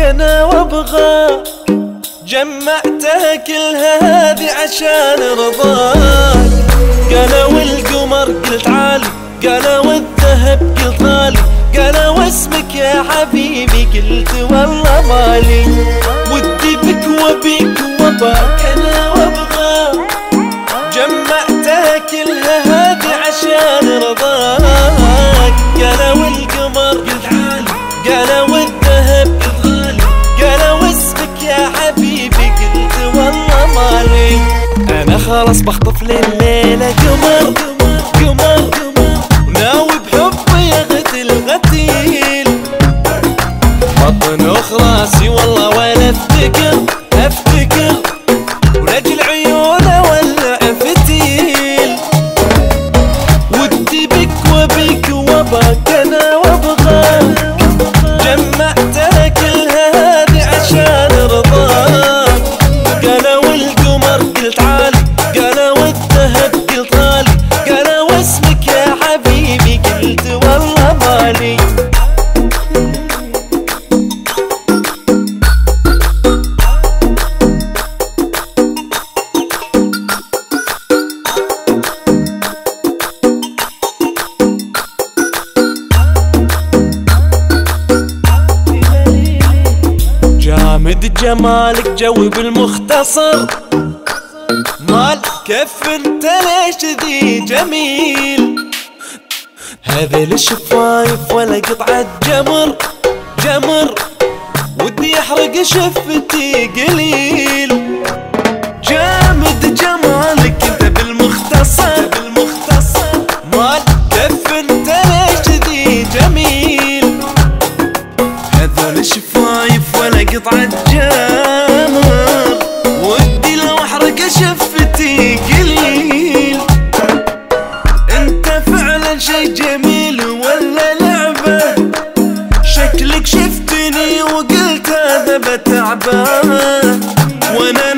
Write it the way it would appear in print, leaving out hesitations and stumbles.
انا وابغى، جمعتها كلها هذه عشان رضاك. قالوا القمر قلت عالي، قالوا الذهب قلت غالي، قالوا اسمك يا حبيبي قلت والله مالي. ودي بك وبيك وباك انا وابغى، جمعتها كلها هذه عشان رضاك. قالوا القمر قلت عالي، قالوا الذهب قلت غالي، قالوا اسمك يا حبيبي قلت والله مالي. انا خلاص بخطف لليلة قمر قمر قمر، وناوي بحبي اغتل غتيل. بطنخ راسي والله ولا افتكر افتكر، ورجل عيونه ولع فتيل. ودي بك وبيك وباك انا وابغى، جمعتها كلها هذه عشان رضاك. قالوا القمر قلت عالي، قالوا الذهب قلت غالي، قالوا اسمك يا حبيبي قلت والله مالي. جامد جمالك جوي بالمختصر، مال كيف انت ليش ذي جميل. هذيل الشفايف ولا قطعة جمر جمر، ودي يحرق شفتي قليل. جامد جمالك انت بالمختصر بالمختصر، مال كيف انت ليش ذي جميل. هذول الشفايف ولا قطعة جمر، ودي لو احرق شفتي قليل. انت فعلا شي جميل ولا لعبة، شكلك شفتني وقلت هذا بتعبه، وانا